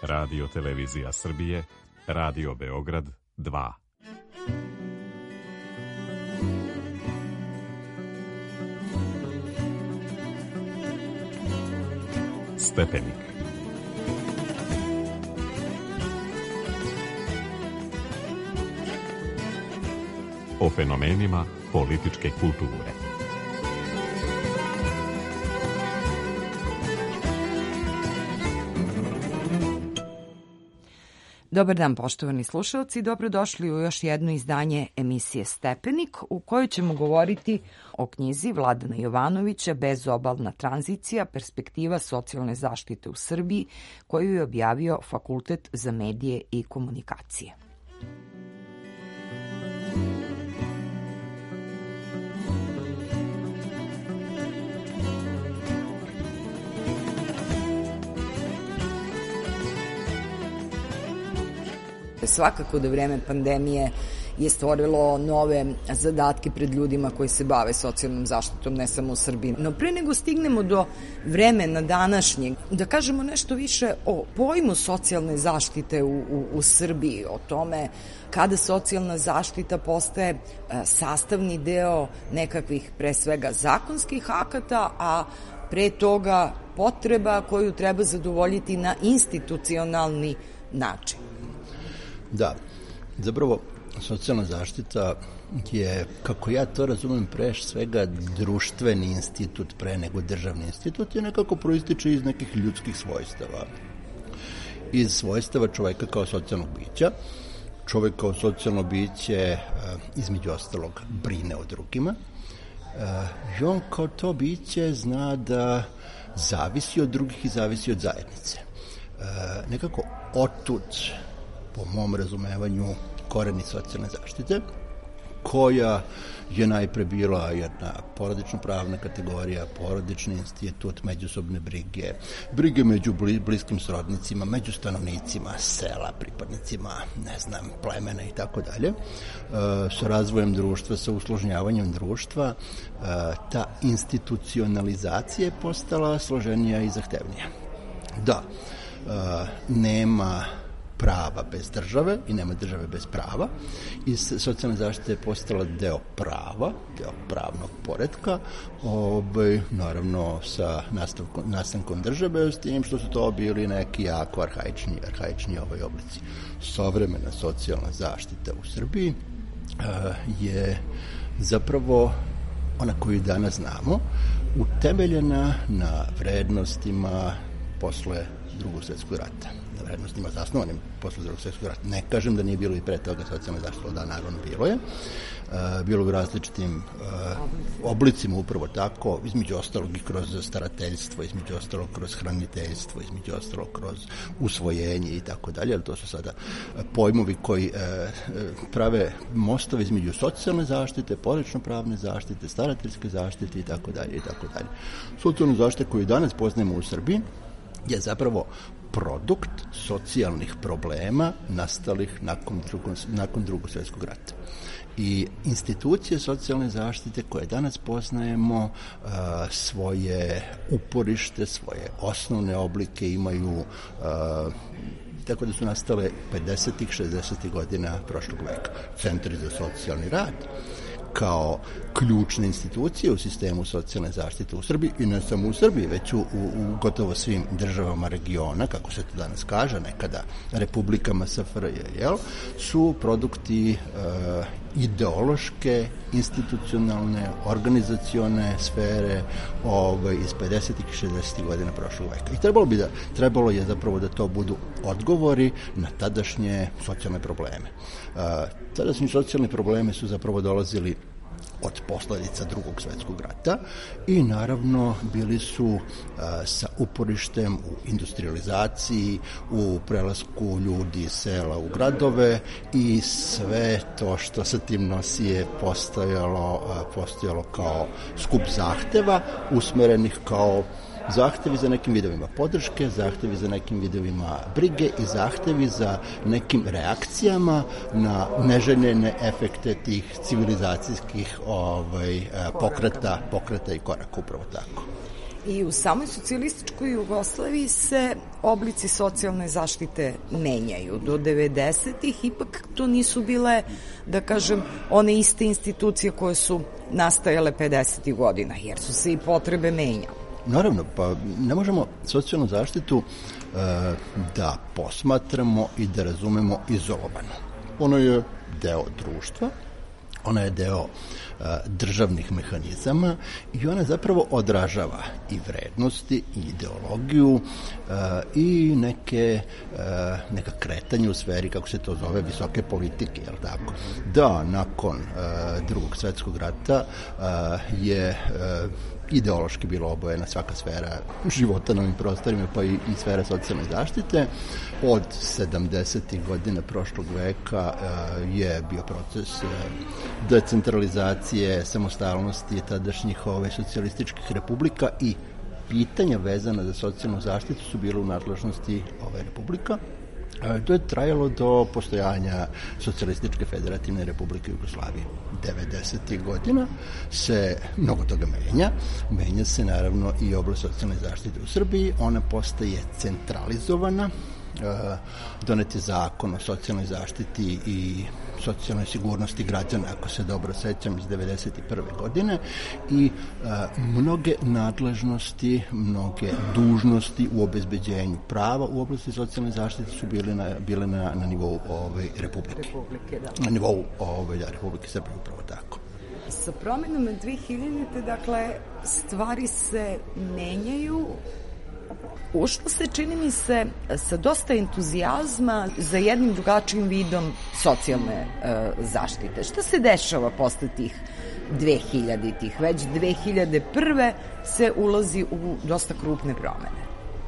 Radio Televizija Srbije, Radio Beograd 2. Stepenik. O fenomenima političke kulture. Dobar dan, poštovani slušalci, dobrodošli u još jedno izdanje emisije Stepenik, u kojoj ćemo govoriti o knjizi Vladana Jovanovića Bezobalna tranzicija, perspektiva socijalne zaštite u Srbiji, koju je objavio Fakultet za medije i komunikacije. Svakako da vreme pandemije je stvorilo nove zadatke pred ljudima koji se bave socijalnom zaštitom, ne samo u Srbiji. No pre nego stignemo do vremena današnjeg, da kažemo nešto više o pojmu socijalne zaštite u Srbiji, o tome kada socijalna zaštita postaje sastavni deo nekakvih, pre svega, zakonskih akata, a pre toga potreba koju treba zadovoljiti na institucionalni način. Da, zapravo socijalna zaštita je, kako ja to razumem, pre svega društveni institut pre nego državni institut i nekako proističe iz nekih ljudskih svojstava. Iz svojstava čoveka kao socijalnog bića. Čovek kao socijalno biće, između ostalog, brine o drugima. I on kao to biće zna da zavisi od drugih i zavisi od zajednice. Nekako otud, po mom razumevanju, koreni socijalne zaštite, koja je najpre bila jedna porodično-pravna kategorija, porodični institut, međusobne brige među bliskim srodnicima, među stanovnicima, sela, pripadnicima, plemena i tako dalje. Sa razvojem društva, sa usložnjavanjem društva, ta institucionalizacija je postala složenija i zahtevnija. Da, nema prava bez države i nema države bez prava i socijalna zaštita je postala deo prava, deo pravnog poretka, naravno sa nastankom države, s tim što su to bili neki jako arhaični oblici. Savremena socijalna zaštita u Srbiji je zapravo ona koju danas znamo, utemeljena na vrednostima posle Drugog svjetskog rata, na vrednostima zasnovanim posle Drugog svjetskog rata. Ne kažem da nije bilo i pre toga socijalne zaštite, da, naravno bilo je. Bilo u različitim oblicima upravo tako, između ostalog i kroz starateljstvo, između ostalog kroz hraniteljstvo, između ostalog kroz usvojenje i tako dalje, ali to su sada pojmovi koji prave mostove između socijalne zaštite, porodično-pravne zaštite, starateljske zaštite i tako dalje i tako dalje. Socijalnu zaštitu koju danas poznajemo u Srbiji je zapravo produkt socijalnih problema nastalih nakon Drugog svjetskog rata. I institucije socijalne zaštite koje danas poznajemo svoje uporište, svoje osnovne oblike imaju tako da su nastale 50-ih, 60-ih godina prošlog veka. Centri za socijalni rad kao ključne institucije u sistemu socijalne zaštite u Srbiji i ne samo u Srbiji, već u gotovo svim državama regiona, kako se to danas kaže, nekada republikama SFRJ, su produkti ideološke, institucionalne, organizacione sfere iz 50. i 60. godina prošlog veka. I trebalo je zapravo da to budu odgovori na tadašnje socijalne probleme. Tadašnji socijalni problemi su zapravo dolazili od posledica Drugog svjetskog rata i naravno bili su sa uporištem u industrializaciji, u prelasku ljudi iz sela u gradove i sve to što sa tim nosi je postojalo kao skup zahteva usmerenih kao zahtevi za nekim vidovima podrške, zahtevi za nekim vidovima brige i zahtevi za nekim reakcijama na neželjene efekte tih civilizacijskih pokreta i koraka, upravo tako. I u samoj socijalističkoj Jugoslaviji se oblici socijalne zaštite menjaju. Do 90-ih ipak to nisu bile, da kažem, one iste institucije koje su nastajale 50-ih godina, jer su se i potrebe menjale. Naravno, pa ne možemo socijalnu zaštitu da posmatramo i da razumemo izolovano. Ono je deo društva, ona je deo državnih mehanizama i ona zapravo odražava i vrednosti i ideologiju i neka kretanja u sferi, kako se to zove, visoke politike, jel tako? Da, nakon Drugog svetskog rata je ideološki bilo obojena svaka sfera života na ovim prostorima, pa i sfera socijalne zaštite. Od 70. godina prošlog veka je bio proces decentralizacije, samostalnosti tadašnjih socijalističkih republika i pitanja vezana za socijalnu zaštitu su bile u nadležnosti ove republika. To je trajalo do postojanja Socijalističke federativne republike Jugoslavije. 90. godina se mnogo toga menja. Menja se naravno i oblast socijalne zaštite u Srbiji. Ona postaje centralizovana. Donet je zakon o socijalnoj zaštiti i socijalnoj sigurnosti građana, ako se dobro sećam, iz 91. godine i mnoge nadležnosti, mnoge dužnosti u obezbeđenju prava u oblasti socijalne zaštite su bile na nivou Republike. Na nivou Republike Srbije, upravo tako. Sa promenom 2000. dakle, stvari se menjaju. Ušlo se, čini mi se, sa dosta entuzijazma za jednim drugačijim vidom socijalne zaštite. Šta se dešava posle tih 2000-ih? Već 2001. se ulazi u dosta krupne promene.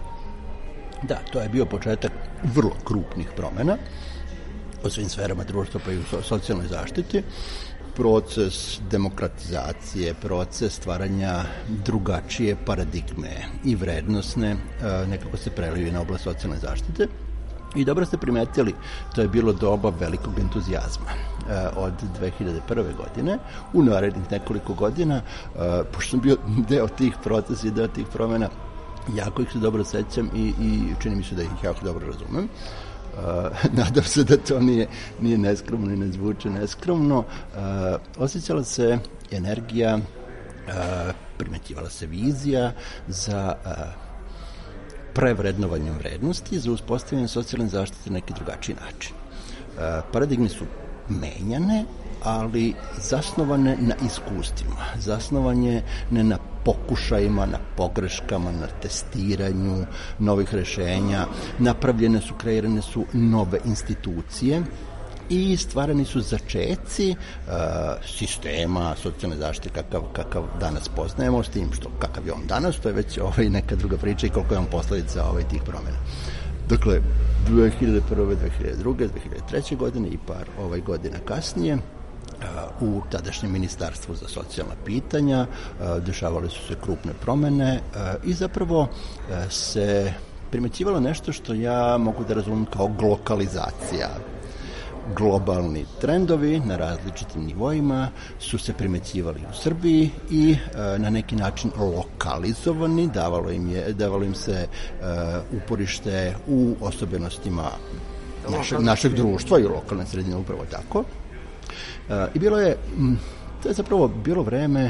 Da, to je bio početak vrlo krupnih promena u svim sferama društva, pa i u socijalnoj zaštiti. Proces demokratizacije, proces stvaranja drugačije paradigme i vrednosne nekako se preliju na oblast socijalne zaštite. I dobro ste primetili, to je bilo doba velikog entuzijazma. Od 2001. godine, u narednih nekoliko godina, pošto sam bio deo tih procesa i deo tih promena, jako ih se dobro sećam i čini mi se da ih jako dobro razumem. Nadam se da to nije neskromno i ne zvuče neskromno. Osjećala se energija, primećivala se vizija za prevrednovanjem vrednosti, za uspostavljanje socijalne zaštite na neki drugačiji način. Paradigme su menjane, ali zasnovane na iskustvima, zasnovane ne na pokušajima, na pogreškama, na testiranju novih rešenja, kreirane su nove institucije i stvarani su začeci sistema socijalne zaštite kakav danas poznajemo, s tim što kakav je on danas, to je već neka druga priča i koliko je on posledica tih promjena. Dakle, 2001. 2002. 2003. godine i par godina kasnije u tadašnjem ministarstvu za socijalna pitanja dešavale su se krupne promene i zapravo se primećivalo nešto što ja mogu da razumem kao glokalizacija. Globalni trendovi na različitim nivoima su se primećivali u Srbiji i na neki način lokalizovani, davalo im se uporište u osobenostima našeg društva i lokalne sredine, upravo tako. I to je zapravo bilo vreme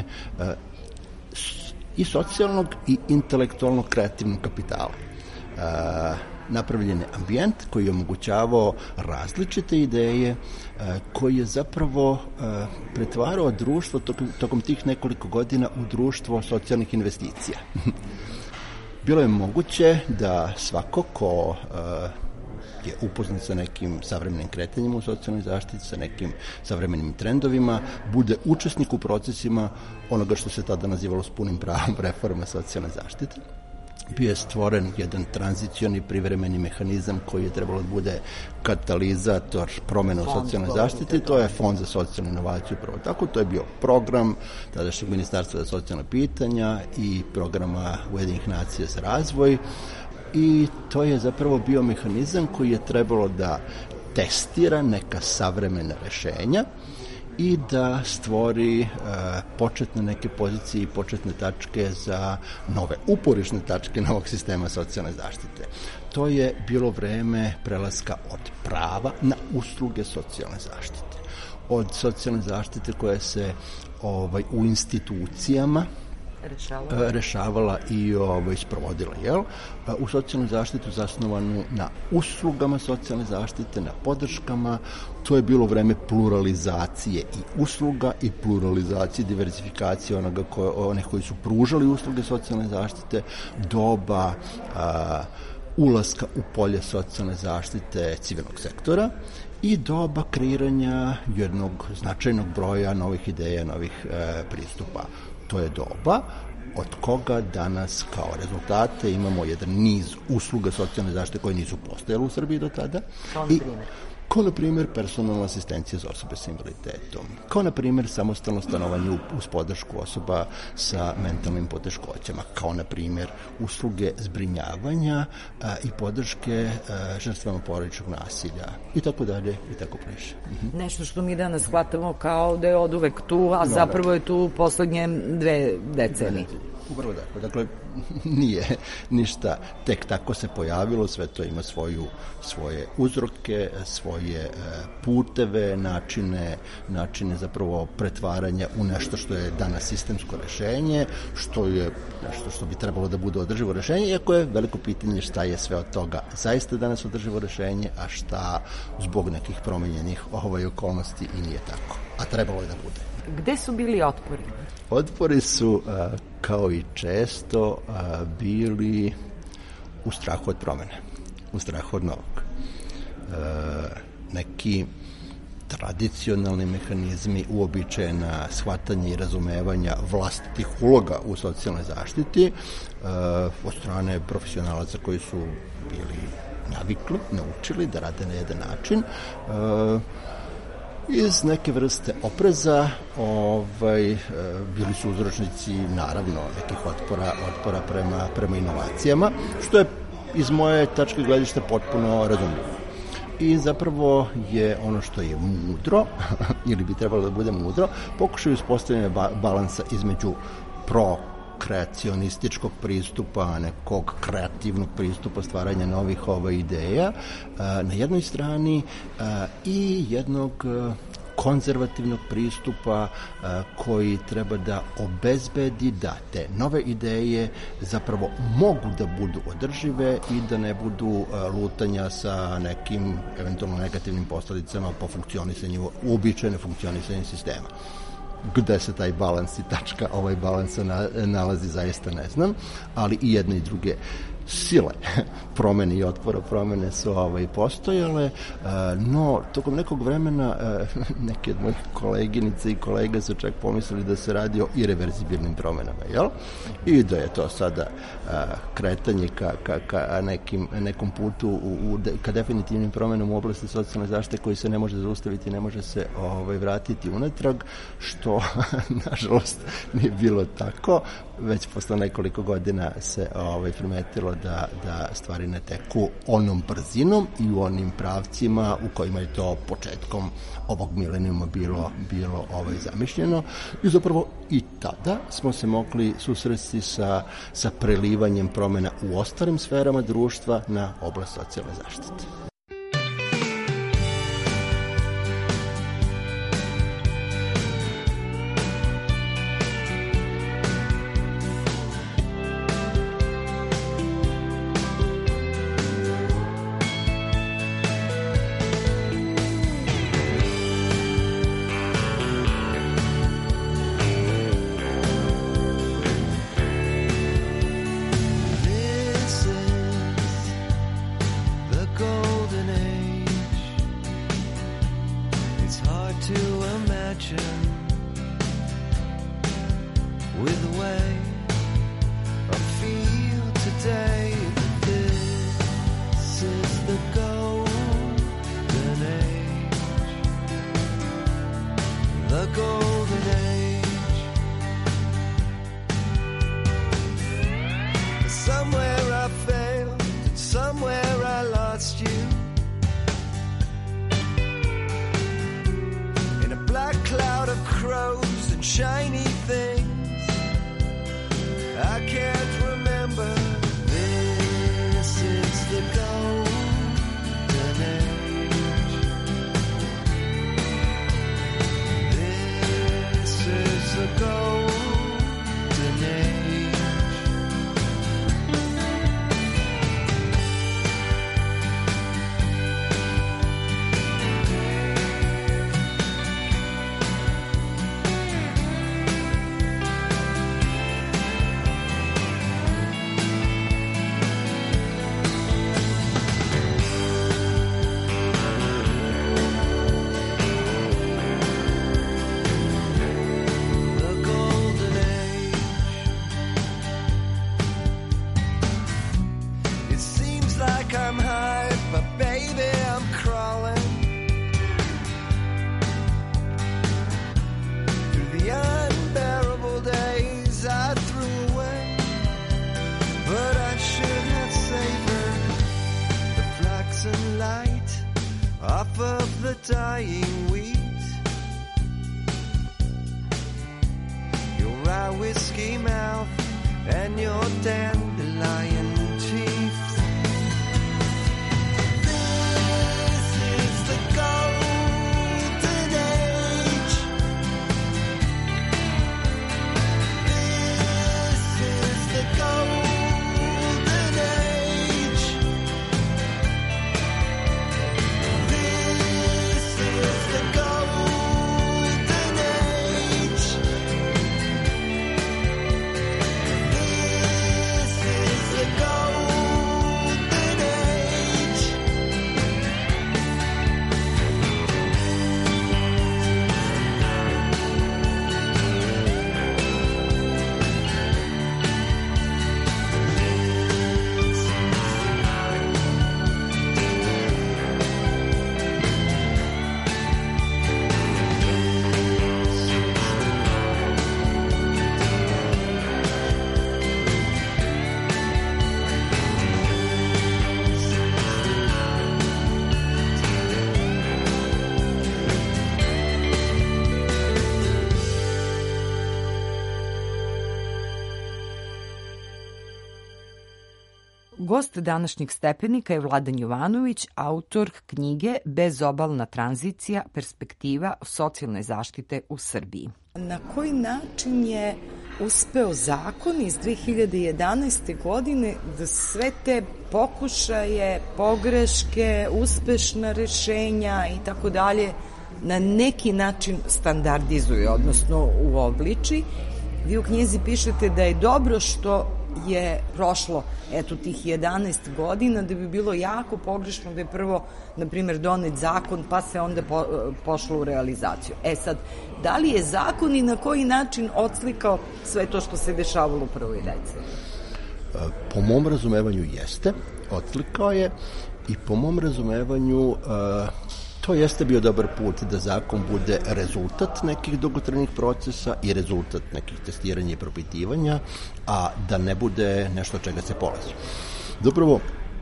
i socijalnog i intelektualnog kreativnog kapitala. Napravljen je ambijent koji je omogućavao različite ideje, koji je zapravo pretvarao društvo tokom tih nekoliko godina u društvo socijalnih investicija. Bilo je moguće da svako ko je upoznat sa nekim savremenim kretanjima u socijalnoj zaštiti, sa nekim savremenim trendovima, bude učesnik u procesima onoga što se tada nazivalo s punim pravom reforma socijalne zaštite. Bio je stvoren jedan tranzicioni privremeni mehanizam koji je trebalo da bude katalizator promjena u socijalnoj zaštiti, to je Fond za socijalnu inovaciju, upravo tako, to je bio program tadašnjeg ministarstva za socijalna pitanja i programa Ujedinjenih nacija za razvoj i to je zapravo bio mehanizam koji je trebalo da testira neka savremena rešenja i da stvori početne neke pozicije i početne tačke za nove uporišne tačke novog sistema socijalne zaštite. To je bilo vreme prelaska od prava na usluge socijalne zaštite. Od socijalne zaštite koja se u institucijama rešavala i sprovodila, u socijalnu zaštitu zasnovanu na uslugama socijalne zaštite, na podrškama. To je bilo vreme pluralizacije i usluga i pluralizacije, diversifikacije onih koji su pružali usluge socijalne zaštite, doba ulaska u polje socijalne zaštite civilnog sektora i doba kreiranja jednog značajnog broja novih ideja, novih pristupa. To je doba od koga danas kao rezultate imamo jedan niz usluga socijalne zaštite koje nisu postojale u Srbiji do tada. Kao na primjer personalna asistencija za osobe sa invaliditetom, kao na primjer samostalno stanovanje uz podršku osoba sa mentalnim poteškoćama, kao na primjer usluge zbrinjavanja i podrške žrtvama porodičnog nasilja i tako dalje i tako bliže. Nešto što mi danas shvatamo kao da je oduvek tu, a zapravo je tu poslednje 2 decenije. Upravo tako. Dakle, nije ništa tek tako se pojavilo, sve to ima svoje uzroke, svoje puteve, načine zapravo pretvaranja u nešto što je danas sistemsko rešenje, što je nešto što bi trebalo da bude održivo rešenje, iako je veliko pitanje šta je sve od toga zaista danas održivo rešenje, a šta zbog nekih promenjenih okolnosti i nije tako. A trebalo je da bude. Gde su bili otpori? Otpori su, kao i često, bili u strahu od promene, u strahu od novog. Neki tradicionalni mehanizmi uobičajena shvatanja i razumevanja vlastitih uloga u socijalnoj zaštiti od strane profesionalaca koji su bili navikli, naučili da rade na jedan način, iz neke vrste opreza bili su uzročnici naravno nekih otpora prema inovacijama, što je iz moje tačke gledišta potpuno razumljivo. I zapravo je ono što je mudro, ili bi trebalo da bude mudro, pokušaju uspostavljanja balansa između kreacionističkog pristupa, nekog kreativnog pristupa stvaranja novih ideja na jednoj strani i jednog konzervativnog pristupa koji treba da obezbedi da te nove ideje zapravo mogu da budu održive i da ne budu lutanja sa nekim eventualno negativnim posledicama po funkcionisanju, uobičajene funkcionisanje sistema. Gde se taj balans i tačka balansa nalazi, zaista ne znam, ali i jedne i druge sile promene i otpora promene su postojale, no tokom nekog vremena neki od mojih koleginica i kolega su čak pomislili da se radi o irreverzibilnim promenama, jel? I da je to sada kretanje ka nekom putu ka definitivnim promenama u oblasti socijalne zaštite koji se ne može zaustaviti, ne može se vratiti unatrag, što nažalost nije bilo tako. Već posle nekoliko godina se primetilo da stvari ne teku onom brzinom i u onim pravcima u kojima je to početkom ovog milenijuma bilo zamišljeno. I zapravo i tada smo se mogli susresti sa prelivanjem promena u ostalim sferama društva na oblast socijalne zaštite. Cloud shiny things I can't remember. This is the golden age. This is the golden age. I'm high, but baby, I'm crawling through the unbearable days I threw away. But I should have savored the flaxen light off of the dying wheat. Your rye whiskey mouth and your dandelion teeth. Gost današnjeg Stepenika je Vladan Jovanović, autor knjige Bezobalna tranzicija, perspektiva socijalne zaštite u Srbiji. Na koji način je uspeo zakon iz 2011. godine da sve te pokušaje, pogreške, uspešna rešenja i tako dalje na neki način standardizuje, odnosno uobliči? Vi u knjizi pišete da je dobro što je prošlo tih 11 godina, da bi bilo jako pogrešno da je prvo, na primjer, donet zakon pa se onda pošlo u realizaciju. Sad, da li je zakon i na koji način odslikao sve to što se dešavalo u prvoj deceniji? Po mom razumevanju jeste, odslikao je, i po mom razumevanju to jeste bio dobar put da zakon bude rezultat nekih dugotrajnih procesa i rezultat nekih testiranja i propitivanja, a da ne bude nešto od čega se polazi. Zapravo,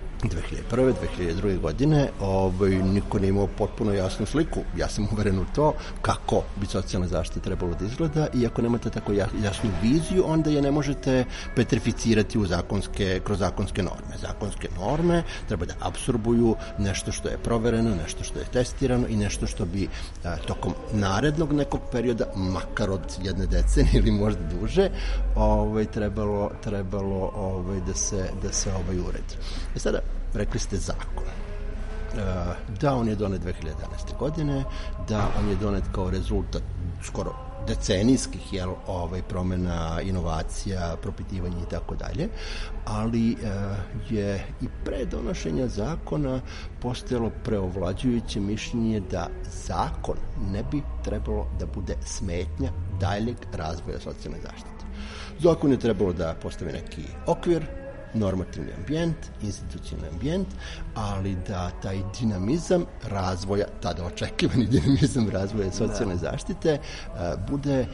2001. 2002. godine niko ne imao potpuno jasnu sliku. Ja sam uveren u to kako bi socijalna zaštita trebalo da izgleda, i ako nemate tako jasnu viziju, onda je ne možete petrificirati kroz zakonske norme. Zakonske norme treba da apsorbuju nešto što je provereno, nešto što je testirano i nešto što bi tokom narednog nekog perioda, makar od jedne decenije ili možda duže, trebalo da se uredi. Sada, rekli ste zakon. Da, on je donet 2011. godine, da, on je donet kao rezultat skoro decenijskih promena, inovacija, propitivanja i tako dalje, ali je i pre donošenja zakona postojalo preovlađujuće mišljenje da zakon ne bi trebalo da bude smetnja daljeg razvoja socijalne zaštite. Zakon je trebalo da postavi neki okvir, normativni ambijent, institucionalni ambijent, ali da taj dinamizam razvoja, tada očekivani dinamizam razvoja socijalne zaštite, bude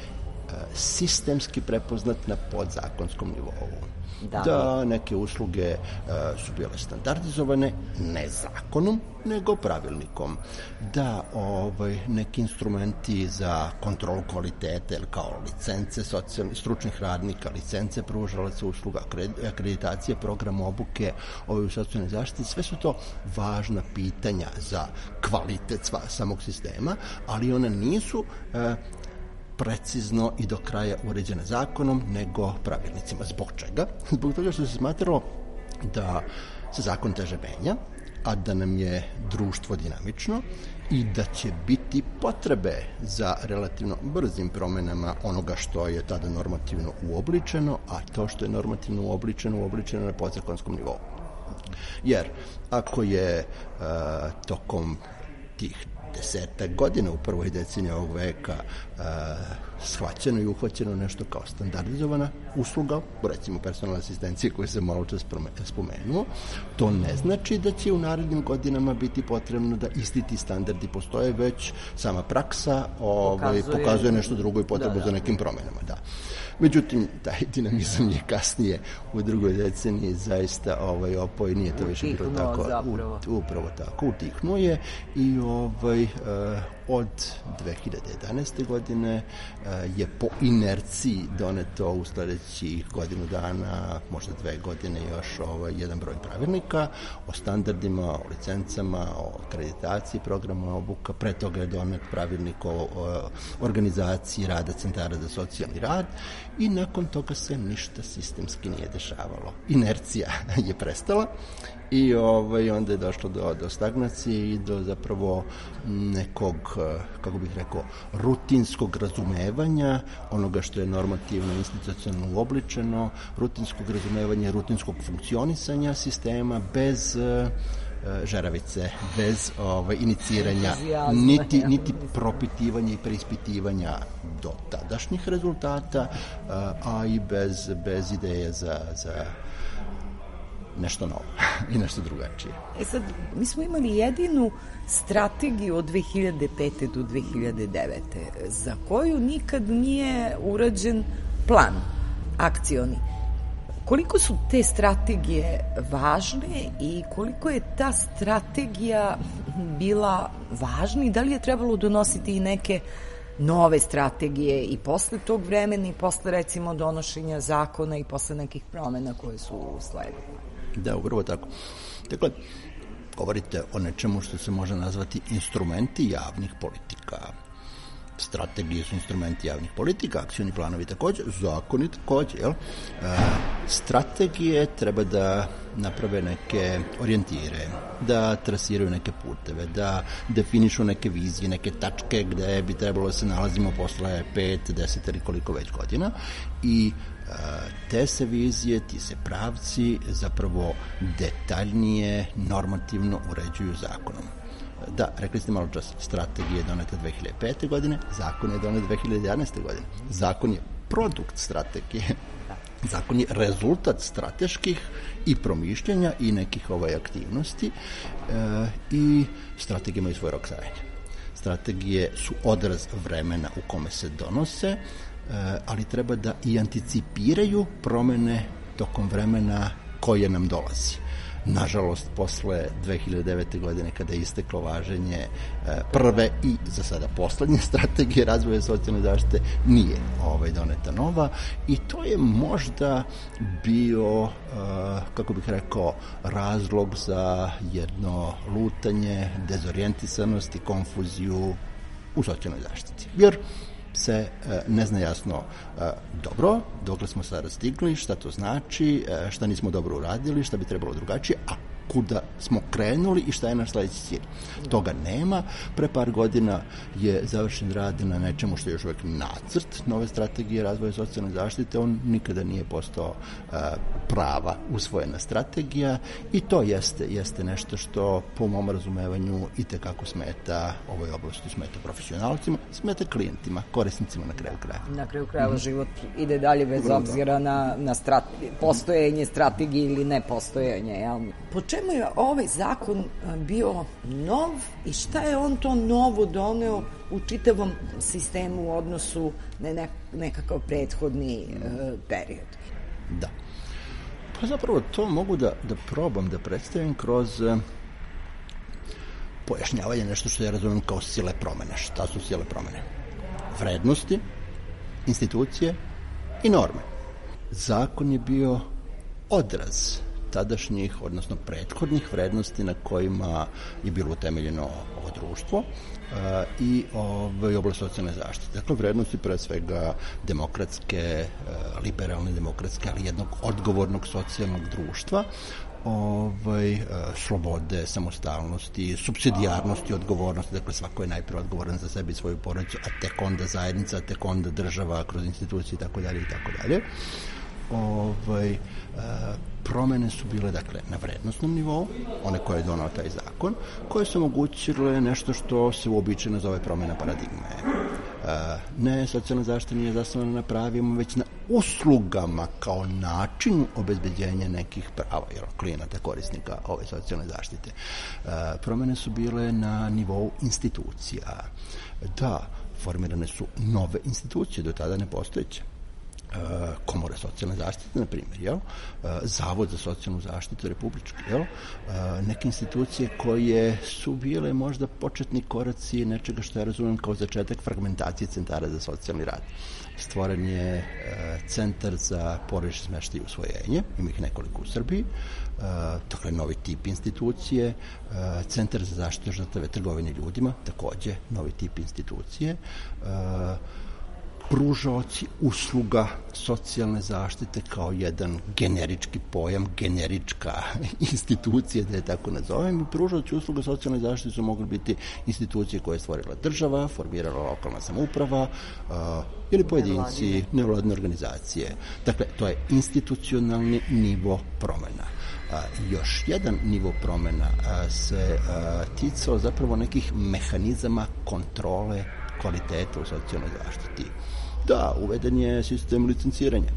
sistemski prepoznat na podzakonskom nivou. Da neke usluge su bile standardizovane ne zakonom, nego pravilnikom. Da neki instrumenti za kontrolu kvalitete, kao licence stručnih radnika, licence pružalaca usluga, akreditacije, program obuke u socijalnoj zaštiti, sve su to važna pitanja za kvalitet samog sistema, ali one nisu precizno i do kraja uređene zakonom, nego pravilnicima. Zbog čega? Zbog toga što se smatralo da se zakon teže menja, a da nam je društvo dinamično i da će biti potrebe za relativno brzim promenama onoga što je tada normativno uobličeno, a to što je normativno uobličeno na podzakonskom nivou. Jer ako je tokom tih 10 godina u prvoj deceniji ovog veka shvaćeno i uhvaćeno nešto kao standardizovana usluga, recimo personalna asistencija koju sam malo čas spomenuo, to ne znači da će u narednim godinama biti potrebno da isti ti standardi postoje, već sama praksa pokazuje nešto drugo i potrebu za nekim promenama. Da. Međutim, taj dinamizam je kasnije u drugoj deceniji zaista opoj, nije to više bilo tako. Upravo tako, utihnuo je i od 2011. godine je po inerciji doneto u sledećih godinu dana, možda 2 godine još jedan broj pravilnika o standardima, o licencama, o akreditaciji programa obuka. Pre toga je donet pravilnik o organizaciji rada centara za socijalni rad i nakon toga se ništa sistemski nije dešavalo. Inercija je prestala i onda je došlo do stagnacije i do zapravo nekog, kako bih rekao, rutinskog razumevanja onoga što je normativno institucionalno uobličeno, rutinskog razumevanja, rutinskog funkcionisanja sistema bez žaravice, bez iniciranja, niti propitivanja i preispitivanja do tadašnjih rezultata, a i bez ideje za nešto novo i nešto drugačije. Sad, mi smo imali jedinu strategiju od 2005. do 2009. za koju nikad nije urađen plan akcioni. Koliko su te strategije važne i koliko je ta strategija bila važna i da li je trebalo donositi i neke nove strategije i posle tog vremena i posle recimo donošenja zakona i posle nekih promena koje su usledile? Da, upravo tako. Dakle, govorite o nečemu što se može nazvati instrumenti javnih politika. Strategije su instrumenti javnih politika, akcioni planovi takođe, zakoni takođe. Strategije treba da naprave neke orijentire, da trasiraju neke puteve, da definišu neke vizije, neke tačke gde bi trebalo da se nalazimo posle 5, 10 ili koliko već godina i te se vizije, ti se pravci zapravo detaljnije normativno uređuju zakonom. Da, rekli ste malo čas, strategija je doneta 2005. godine, zakon je donet 2011. godine. Zakon je produkt strategije. Zakon je rezultat strateških i promišljanja i nekih aktivnosti i strategije imaju svoj rok trajanja. Strategije su odraz vremena u kome se donose, ali treba da i anticipiraju promene tokom vremena koje nam dolazi. Nažalost, posle 2009. godine, kada je isteklo važenje prve i za sada poslednje strategije razvoja socijalne zaštite, nije doneta nova i to je možda bio, kako bih rekao, razlog za jedno lutanje, dezorijentisanost i konfuziju u socijalnoj zaštiti. Jer se ne zna jasno dobro, dokle smo sada stigli, šta to znači, šta nismo dobro uradili, šta bi trebalo drugačije, a kuda smo krenuli i šta je naš sledeći cilj. Toga nema. Pre par godina je završen rad na nečemu što je još uvek nacrt nove strategije razvoja socijalne zaštite. On nikada nije postao prava usvojena strategija i to jeste nešto što po mom razumevanju itekako smeta ovoj oblasti, smeta profesionalcima, smeta klijentima, korisnicima na kraju kraja. Na kraju krajeva život ide dalje bez obzira na postojenje strategije ili nepostojanje. Po čemu čemu je ovaj zakon bio nov i šta je on to novo doneo u čitavom sistemu u odnosu na nekakav prethodni period? Da. Pa zapravo to mogu da probam da predstavim kroz pojašnjavanje nešto što ja razumem kao sile promene. Šta su sile promene? Vrednosti, institucije i norme. Zakon je bio odraz tadašnjih, odnosno prethodnih vrednosti na kojima je bilo utemeljeno ovo društvo i oblast socijalne zaštite. Dakle, vrednosti pre svega demokratske, liberalne demokratske, ali jednog odgovornog socijalnog društva, slobode, samostalnosti, supsidijarnosti, odgovornosti, dakle svako je najprije odgovoran za sebe i svoju porodicu, a tek onda zajednica, a tek onda država kroz institucije i tako dalje i tako dalje. Promene su bile, dakle, na vrednostnom nivou, one koje je donao taj zakon, koje su omogućile nešto što se uobičajeno zove promena paradigme. Ne, socijalna zaštita nije zasnovana na pravima, već na uslugama kao način obezbeđenja nekih prava, klijenata, korisnika ove socijalne zaštite. Promene su bile na nivou institucija. Da, formirane su nove institucije, do tada nepostojeće. Komora socijalne zaštite, na primjer, Zavod za socijalnu zaštitu republički, neke institucije koje su bile možda početni koraci nečega što ja razumem kao začetak fragmentacije centara za socijalni rad. Stvoren je centar za porodični smeštaj i usvojenje, ima ih nekoliko u Srbiji, dakle novi tip institucije, centar za zaštitu žrtava trgovine ljudima, takođe novi tip institucije, pružaoci usluga socijalne zaštite kao jedan generički pojam, generička institucija, da je tako nazovem, i pružaoci usluga socijalne zaštite su mogli biti institucije koje je stvorila država, formirala lokalna samouprava ili pojedinci, nevladine organizacije. Dakle, to je institucionalni nivo promena. Još jedan nivo promena se ticao zapravo nekih mehanizama kontrole kvaliteta u socijalnoj zaštiti. Da, uveden je sistem licenciranja.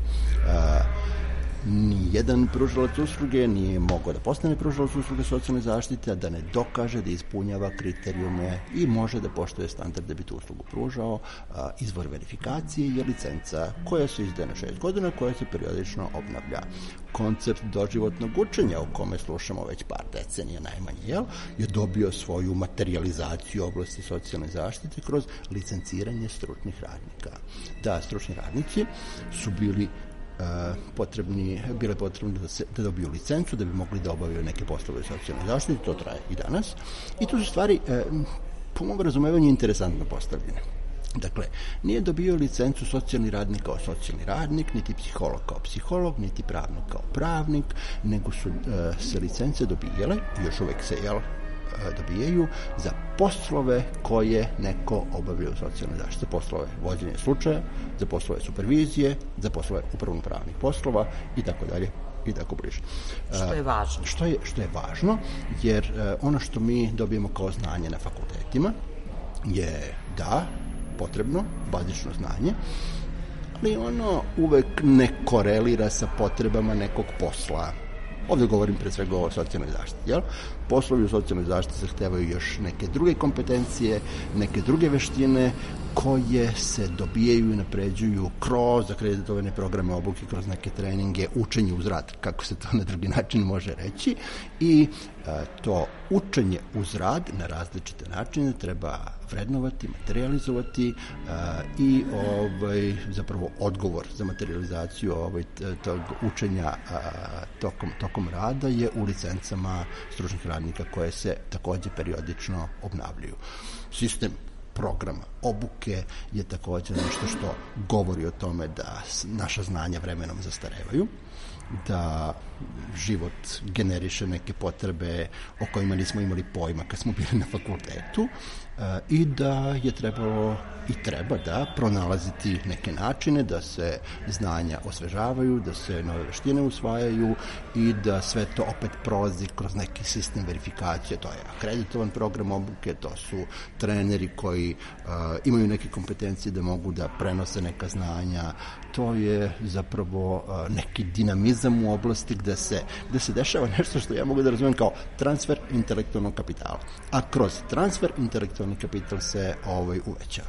Nijedan pružalac usluge nije mogao da postane pružalac usluge socijalne zaštite, a da ne dokaže da ispunjava kriterijume i može da poštuje standard da bi tu uslugu pružao. Izvor verifikacije je licenca koja se izdaje na 6 godina, koja se periodično obnavlja. Koncept doživotnog učenja, o kome slušamo već par decenija najmanje, je dobio svoju materializaciju u oblasti socijalne zaštite kroz licenciranje stručnih radnika. Da, stručni radnici su bile potrebni da dobiju licencu, da bi mogli da obavljaju neke poslove socijalne zaštite, to traje i danas. I tu su stvari, po mom razumevanju, interesantno postavljene. Dakle, nije dobio licencu socijalni radnik kao socijalni radnik, niti psiholog kao psiholog, niti pravnik kao pravnik, nego su se licence dobijale, i još uvek se dobijaju, za poslove koje neko obavlja u socijalnoj zaštiti, za poslove vođenja slučaja, za poslove supervizije, za poslove upravno-pravnih poslova i tako dalje i tako bliže. Što je važno? Što je važno, jer ono što mi dobijemo kao znanje na fakultetima je, da, potrebno, bazično znanje, ali ono uvek ne korelira sa potrebama nekog posla. Ovdje govorim pre svega o socijalnoj zaštiti. Poslovi u socijalnoj zaštiti zahtevaju još neke druge kompetencije, neke druge veštine koje se dobijaju i napređuju kroz akreditovane programe obuke, kroz neke treninge, učenje uz rad, kako se to na drugi način može reći. I to učenje uz rad na različite načine treba vrednovati, materializovati i zapravo odgovor za materializaciju tog učenja tokom rada je u licencama stručnih radnika koje se takođe periodično obnavljaju. Sistem programa obuke je takođe nešto što govori o tome da naša znanja vremenom zastarevaju, da život generiše neke potrebe o kojima nismo imali pojma kad smo bili na fakultetu i da je trebalo i treba da pronalaziti neke načine da se znanja osvežavaju, da se nove veštine usvajaju i da sve to opet prolazi kroz neki sistem verifikacije. To je akreditovan program obuke, to su treneri koji imaju neke kompetencije da mogu da prenose neka znanja. To je zapravo neki dinamizam mehanizam u oblasti gde se dešava nešto što ja mogu da razumijem kao transfer intelektualnog kapitala. A kroz transfer intelektualni kapital se uvećava.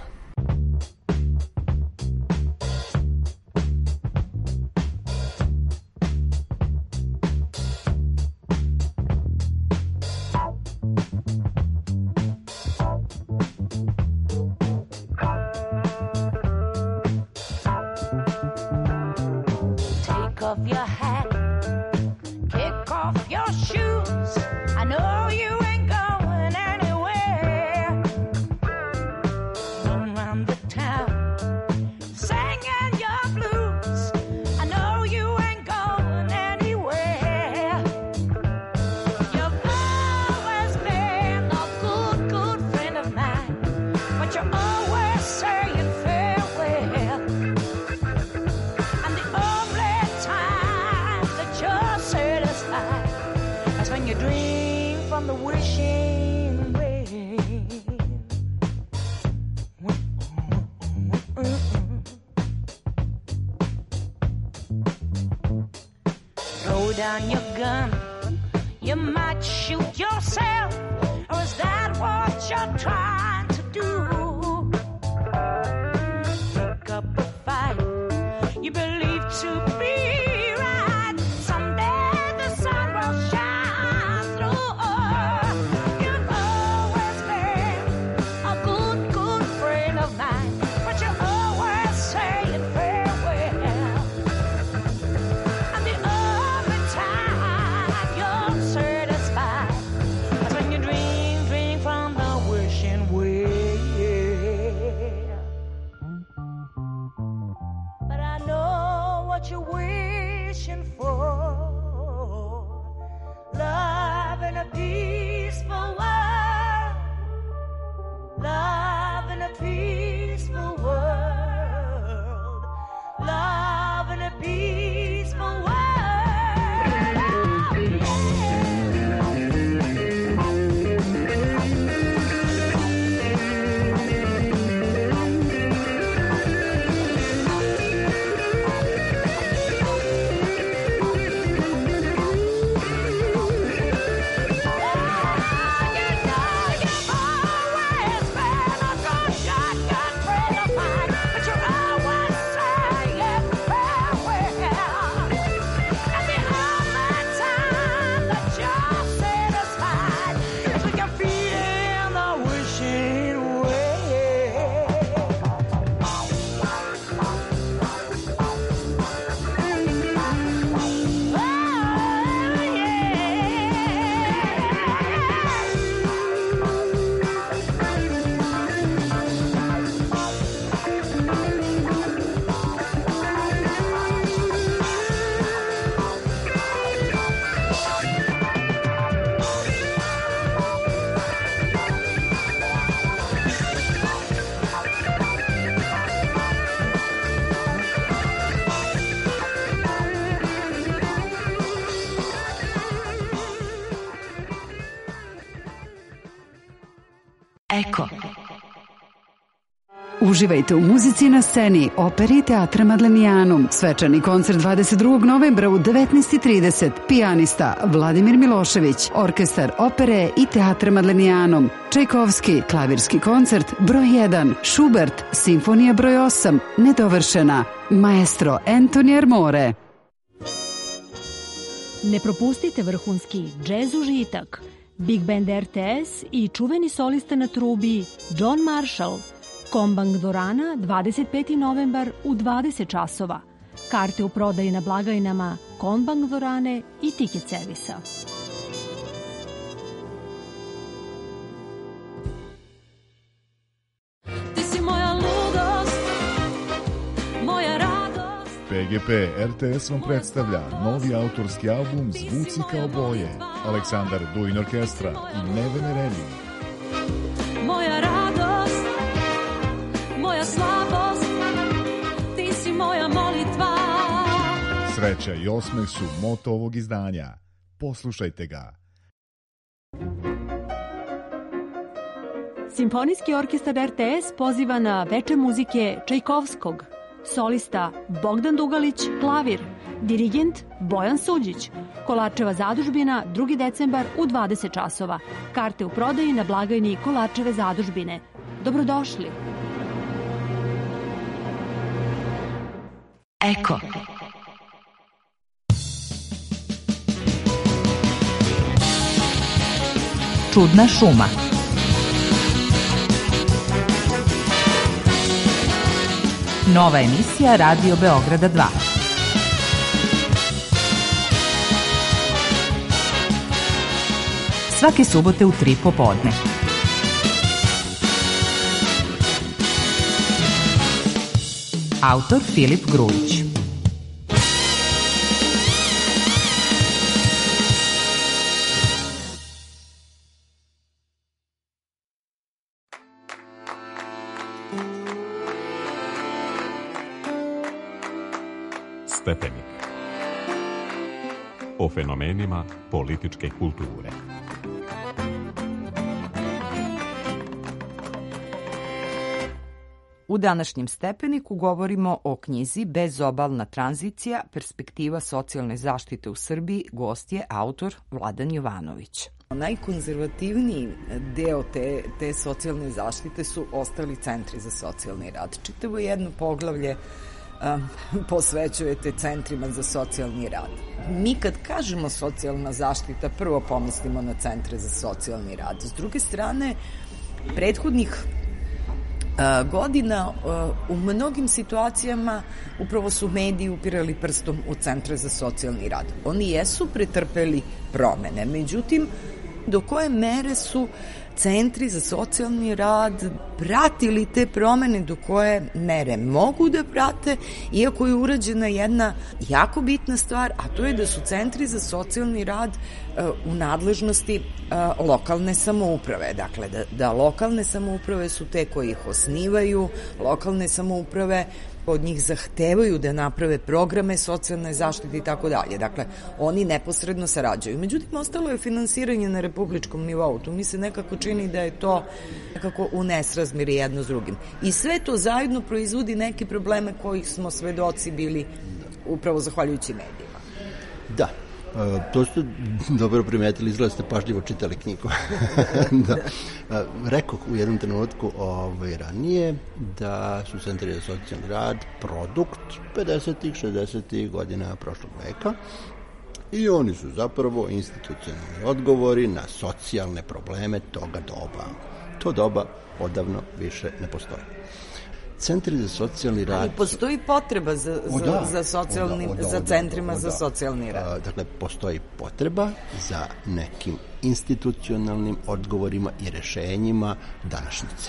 Down your gun, you might shoot yourself, or is that what you're trying to do? Take up a fight you believe to be right. Someday the sun will shine through. You've always been a good, good friend of mine, but you always say it farewell. And the only time you're satisfied is when you dream from the wishing well. But I know what you're wishing for. Love in a peaceful world. Love in a peaceful world. Love in a peaceful world. Eko. Uživajte u muzici na sceni Opere i teatra Madlenijanum. Svečani koncert 22. novembra u 19:30. Pijanista Vladimir Milošević, orkestar Opere i teatra Madlenijanum. Čajkovski, klavirski koncert broj 1. Schubert, simfonija broj 8, nedovršena. Maestro Antonio Armore. Ne propustite vrhunski džez užitak. Big Band RTS i čuveni solista na trubi John Marshall. Kombang dvorana 25. novembar u 20 časova. Karte u prodaji na blagajnama Kombang dvorane i tiket servisa. Ti si moja ludost, moja radost. PGP RTS vam predstavlja novi autorski album Zvuci kao boje. Aleksandar Duin Orkestra i Nevene Relije. Moja radost, moja slabost, ti si moja molitva. Sreća i osmeh su moto ovog izdanja. Poslušajte ga. Simfonijski orkestar RTS poziva na veče muzike Čajkovskog. Solista Bogdan Dugalić, klavir. Dirigent Bojan Suđić. Kolarčeva zadužbina 2. decembar u 20 časova. Karte u prodaji na blagajni Kolarčeve zadužbine. Dobrodošli. Eko. Čudna šuma. Nova emisija Radio Beograda 2. Svake subote u 3 popodne. Autor Filip Grujić. Stepenik. O fenomenima političke kulture. U današnjem Stepeniku govorimo o knjizi Bezobalna tranzicija, perspektiva socijalne zaštite u Srbiji. Gost je autor Vladan Jovanović. Najkonzervativniji deo te socijalne zaštite su ostali centri za socijalni rad. Čitavo jedno poglavlje posvećujete centrima za socijalni rad. Mi kad kažemo socijalna zaštita, prvo pomislimo na centre za socijalni rad. S druge strane, prethodnih godina u mnogim situacijama upravo su mediji upirali prstom u centre za socijalni rad. Oni jesu pretrpeli promene, međutim, do koje mere su centri za socijalni rad pratili te promene, do koje mere mogu da prate, iako je urađena jedna jako bitna stvar, a to je da su centri za socijalni rad u nadležnosti lokalne samouprave. Dakle, da lokalne samouprave su te koji ih osnivaju, lokalne samouprave od njih zahtevaju da naprave programe socijalne zaštite i tako dalje. Dakle, oni neposredno sarađuju. Međutim, ostalo je finansiranje na republičkom nivou. Tu mi se nekako čini da je to nekako u nesrazmeri jedno s drugim. I sve to zajedno proizvodi neke probleme kojih smo svedoci bili upravo zahvaljujući medijima. Da. To ste dobro primetili, izgleda ste pažljivo čitali knjigu. Da. Rekoh u jednom trenutku ranije da su centri za socijalni rad produkt 50-ih, 60-ih godina prošlog veka i oni su zapravo institucionalni odgovori na socijalne probleme toga doba. To doba odavno više ne postoji. Centri za socijalni rad... Ali postoji potreba za centrima za socijalni rad. Dakle, postoji potreba za nekim institucionalnim odgovorima i rešenjima današnjice.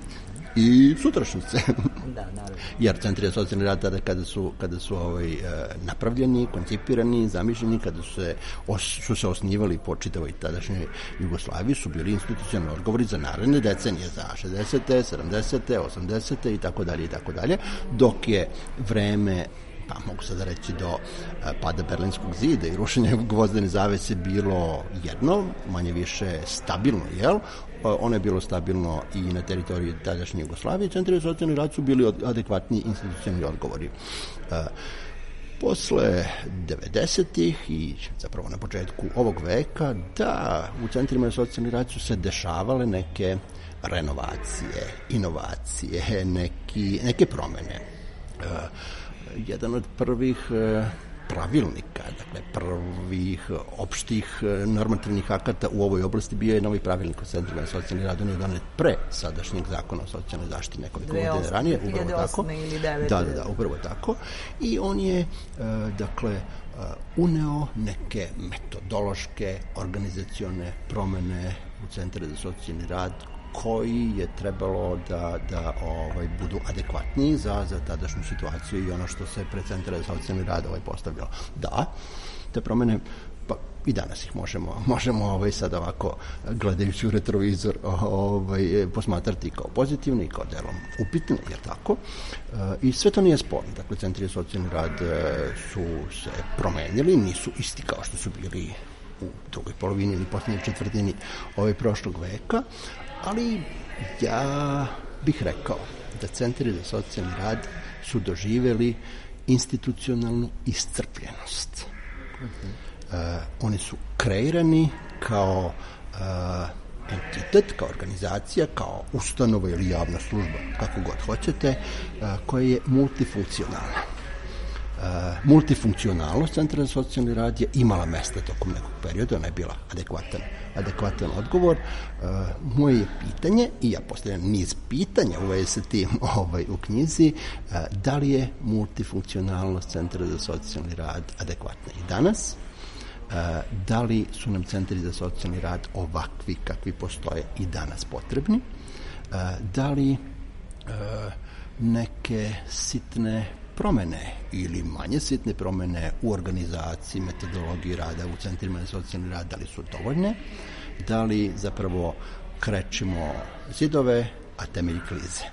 I sutrašnjice. Da, naravno. Jer centri za socijalni rad tada kada su napravljeni, koncipirani, zamišljeni, kada su se osnivali po čitavoj tadašnjoj Jugoslaviji, su bili institucionalni odgovori za naredne decenije, za 60. 70. 80. i tako dalje, dok je vreme, pa mogu sada reći do pada Berlinskog zida i rušenja gvozdene zavese bilo jedno, manje više stabilno, jel? Ono je bilo stabilno i na teritoriji tadašnje Jugoslavije. Centri za socijalni rad su bili adekvatni institucionalni odgovori. Posle 90-ih i zapravo na početku ovog veka, da, u centrima za socijalni rad su se dešavale neke renovacije, inovacije, neke promene. Jedan od prvih pravilnika, dakle prvih opštih normativnih akata u ovoj oblasti bio je novi pravilnik o centrima za socijalni rad. On je donet pre sadašnjeg zakona o socijalnoj zaštiti nekoliko godina ranije. 2008. ili 2009. Da, upravo tako. I on je, uneo neke metodološke, organizacione promene u centre za socijalni rad koji je trebalo da budu adekvatniji za tadašnju situaciju i ono što se pred centre za socijalni rad postavljalo. Da, te promene, pa i danas ih možemo sad ovako, gledajući u retrovizor, posmatrati kao pozitivne i kao delom upitne, jer tako. I sve to nije sporno. Dakle, centri za socijalni rad su se promenili, nisu isti kao što su bili u drugoj polovini ili posljednjoj četvrtini prošlog veka, ali ja bih rekao da centri za socijalni rad su doživjeli institucionalnu iscrpljenost. Oni su kreirani kao entitet, kao organizacija, kao ustanova ili javna služba, kako god hoćete, koja je multifunkcionalna. Multifunkcionalnost Centra za socijalni rad je imala mesta tokom nekog perioda, ona je bila adekvatan odgovor. Moje je pitanje, i ja postavljam niz pitanja u vezi sa tim u knjizi, da li je multifunkcionalnost Centra za socijalni rad adekvatna i danas? Da li su nam centri za socijalni rad ovakvi kakvi postoje i danas potrebni? Da li neke sitne promene ili manje sitne promene u organizaciji, metodologiji rada u centrima za socijalni rad, da li su dovoljne? Da li zapravo krečimo zidove, a temelji klize?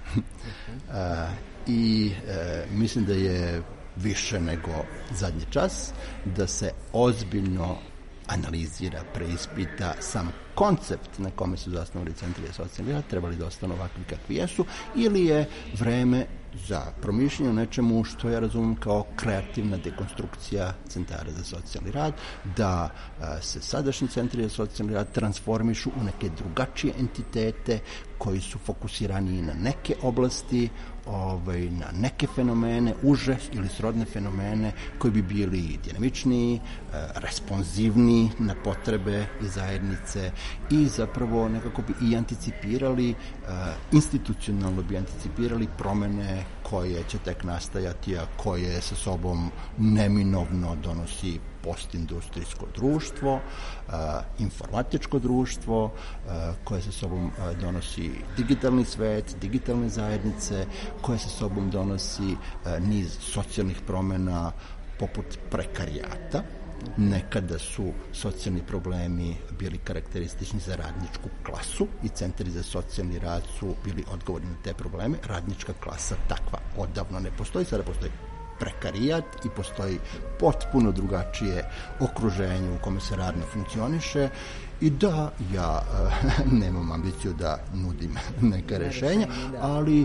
Mislim da je više nego zadnji čas da se ozbiljno analizira, preispita sam koncept na kome su zasnovali centri za socijalni rad, trebali da ostanu ovakvi kakvi jesu, ili je vreme za promišljanje o nečemu što ja razumem kao kreativna dekonstrukcija centara za socijalni rad, da se sadašnji centri za socijalni rad transformišu u neke drugačije entitete koji su fokusirani na neke oblasti, na neke fenomene, uže ili srodne fenomene koji bi bili dinamičniji, responsivniji na potrebe i zajednice i zapravo nekako bi i anticipirali, institucionalno bi anticipirali promene koje će tek nastajati, a koje sa sobom neminovno donosi postindustrijsko društvo, informatičko društvo, koje sa sobom donosi digitalni svet, digitalne zajednice, koje sa sobom donosi niz socijalnih promena poput prekarijata. Nekada su socijalni problemi bili karakteristični za radničku klasu i centri za socijalni rad su bili odgovorni na te probleme. Radnička klasa takva odavno ne postoji, sada postoji prekarijat i postoji potpuno drugačije okruženje u kome se radno funkcioniše i da ja nemam ambiciju da nudim neka rešenja, ali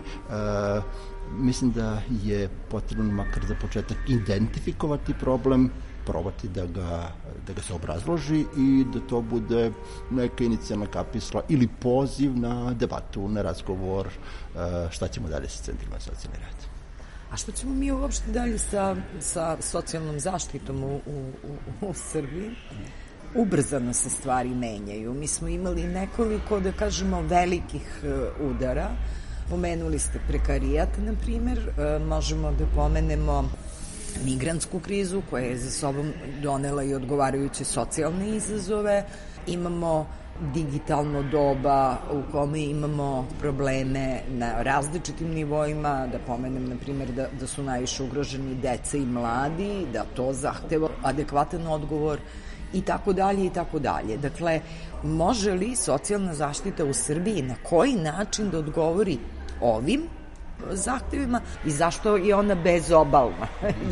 mislim da je potrebno makar za početak identifikovati problem, probati da ga se obrazloži i da to bude neka inicijalna kapisla ili poziv na debatu, na razgovor šta ćemo dalje sa centrima za socijalni rad. A što ćemo mi uopšte dalje sa socijalnom zaštitom u Srbiji? Ubrzano se stvari menjaju. Mi smo imali nekoliko, da kažemo, velikih udara. Pomenuli ste prekarijat, na primjer. Možemo da pomenemo migrantsku krizu koja je za sobom donela i odgovarajuće socijalne izazove. Imamo digitalno doba u kome imamo probleme na različitim nivoima, da pomenem na primjer da su najviše ugroženi deca i mladi, da to zahteva adekvatan odgovor i tako dalje i tako dalje. Dakle, može li socijalna zaštita u Srbiji na koji način da odgovori ovim zahtevima i zašto je ona bezobalna?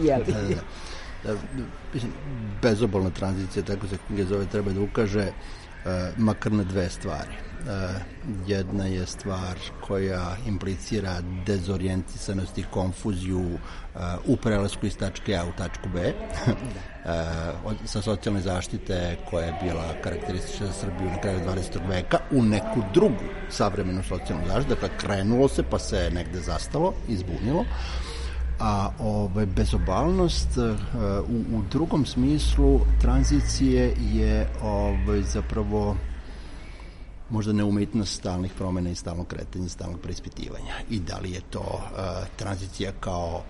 Bezobalna tranzicija, tako se knjige zove, treba da ukaže makar na dve stvari. Jedna je stvar koja implicira dezorijentisanost i konfuziju u prelasku iz tačke A u tačku B sa socijalne zaštite koja je bila karakteristična za Srbiju na kraju 20. veka u neku drugu savremenu socijalnu zaštitu. Dakle, krenulo se pa se negde zastalo, izbunilo. A bezobalnost u drugom smislu tranzicije je zapravo možda neumitnost stalnih promena i stalnog kretanja, stalnog preispitivanja. I da li je to tranzicija kao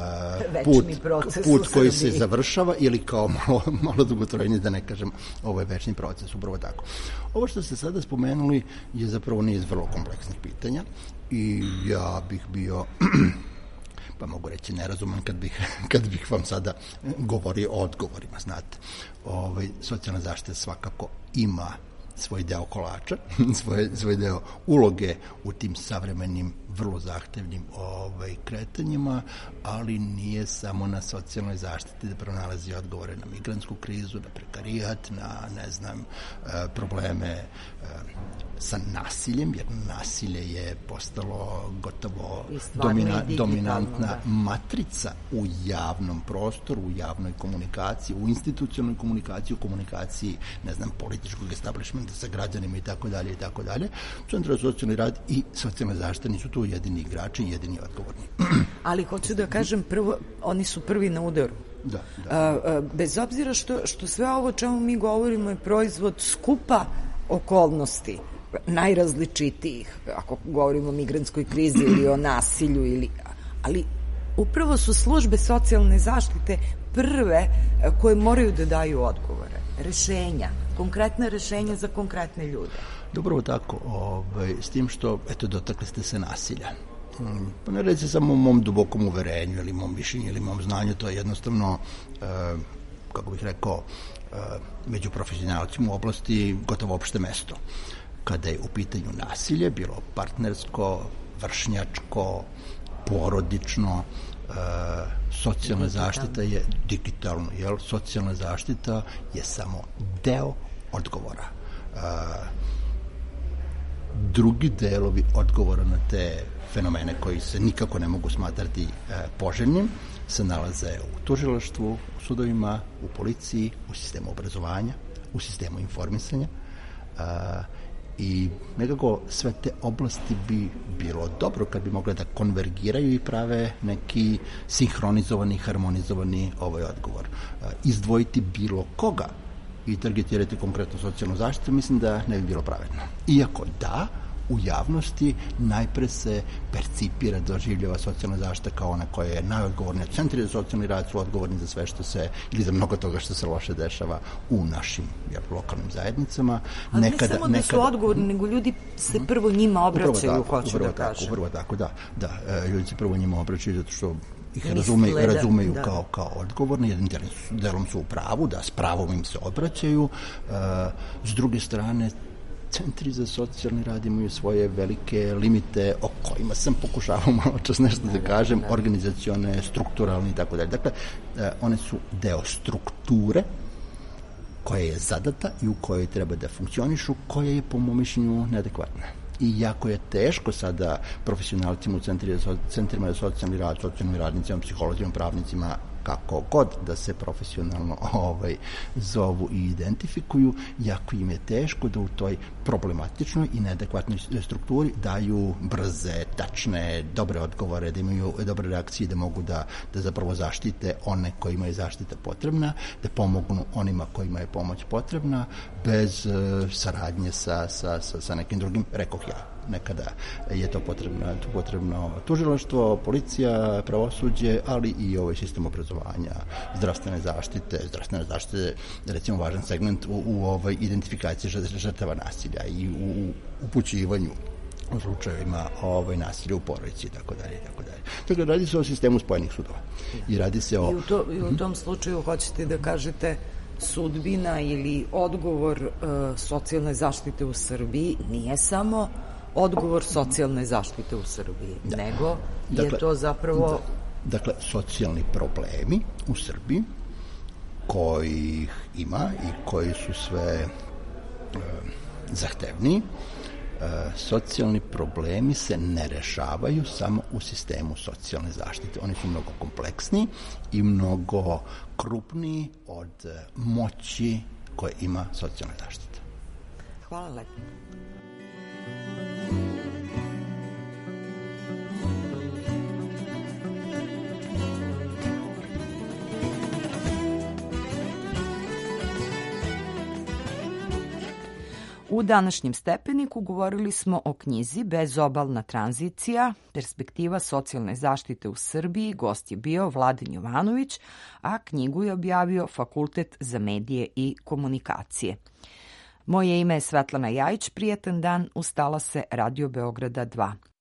put koji se završava ili kao malo dugotrajnije, da ne kažem, ovo je večni proces, upravo tako. Ovo što ste sada spomenuli je zapravo niz vrlo kompleksnih pitanja i ja bih bio pa mogu reći nerazuman kad bih vam sada govorio o odgovorima, znate. Socijalna zaštita svakako ima svoj deo kolača, svoj deo uloge u tim savremenim, vrlo zahtevnim kretanjima, ali nije samo na socijalnoj zaštiti da pronalazi odgovore na migrantsku krizu, na prekarijat, na, probleme sa nasiljem, jer nasilje je postalo gotovo dominantna matrica u javnom prostoru, u javnoj komunikaciji, u institucionalnoj komunikaciji, u komunikaciji, političkog establishmenta sa građanima i tako dalje. Centar za socijalni rad i socijalna zaštita nisu tu jedini igrači i jedini odgovorni. Ali hoću da kažem, prvo, oni su prvi na udaru. Da. Bez obzira što sve ovo o čemu mi govorimo je proizvod skupa okolnosti, najrazličitijih, ako govorimo o migrantskoj krizi ili o nasilju, ali upravo su službe socijalne zaštite prve koje moraju da daju odgovore, rešenja, konkretne rešenja za konkretne ljude. Dobro tako, s tim što, dotakli ste se nasilja. Pa ne reći samo o mom dubokom uverenju ili mom mišljenju ili mom znanju, to je jednostavno, kako bih rekao, među profesionalcima u oblasti gotovo opšte mesto. Kada je u pitanju nasilje, bilo partnersko, vršnjačko, porodično, socijalna zaštita je digitalno, socijalna zaštita je samo deo odgovora. Drugi delovi odgovora na te fenomene koji se nikako ne mogu smatrati poželjnim se nalaze u tužilaštvu, u sudovima, u policiji, u sistemu obrazovanja, u sistemu informisanja i nekako sve te oblasti bi bilo dobro kad bi mogle da konvergiraju i prave neki sinhronizovani, harmonizovani odgovor. Izdvojiti bilo koga i targetirati konkretno socijalnu zaštitu, mislim da ne bi bilo pravedno. Iako da, u javnosti najpre se percipira, doživljava socijalna zaštita kao ona koja je najodgovornija. Centri za socijalni rad su odgovorni za sve što se, ili za mnogo toga što se loše dešava u našim lokalnim zajednicama. Ali ne samo da su odgovorni, nego ljudi se prvo njima obraćaju, hoću da kažem. Upravo tako, da. Ljudi se prvo njima obraćaju zato što ih razumeju kao odgovorni, jednim delom su u pravu, da s pravom im se obraćaju. S druge strane, centri za socijalni rad imaju svoje velike limite o kojima sam pokušavao malo čas nešto da kažem, organizacione, strukturalne i tako dalje. Dakle, one su deo strukture koja je zadata i u kojoj treba da funkcionišu, koja je po mom mišljenju neadekvatna. I jako je teško sada profesionalcima u centrima za socijalni rad, socijalnim radnicima, psiholozima, pravnicima, kako god da se profesionalno zovu i identifikuju, jako im je teško da u toj problematičnoj i neadekvatnoj strukturi daju brze, tačne, dobre odgovore, da imaju dobre reakcije, da mogu da zapravo zaštite one kojima je zaštita potrebna, da pomognu onima kojima je pomoć potrebna, bez saradnje sa nekim drugim, rekoh ja. Nekada je to potrebno tužilaštvo, policija, pravosuđe, ali i ovaj sistem obrazovanja, zdravstvene zaštite, recimo važan segment u identifikaciji žrtava nasilja i u upućivanju u slučajevima nasilja u porodici i tako dalje. Dakle, radi se o sistemu spojenih sudova. I radi se o... I u tom slučaju hoćete da kažete sudbina ili odgovor socijalne zaštite u Srbiji nije samo odgovor socijalne zaštite u Srbiji, nego je to zapravo... Dakle, socijalni problemi u Srbiji kojih ima i koji su sve zahtevniji, socijalni problemi se ne rešavaju samo u sistemu socijalne zaštite. Oni su mnogo kompleksniji i mnogo krupniji od moći koje ima socijalna zaštita. Hvala lepo. U današnjem Stepeniku govorili smo o knjizi Bezobalna tranzicija, perspektiva socijalne zaštite u Srbiji. Gost je bio Vladin Jovanović, a knjigu je objavio Fakultet za medije i komunikacije. Moje ime je Svetlana Jajić, prijetan dan, ustala se Radio Beograda 2.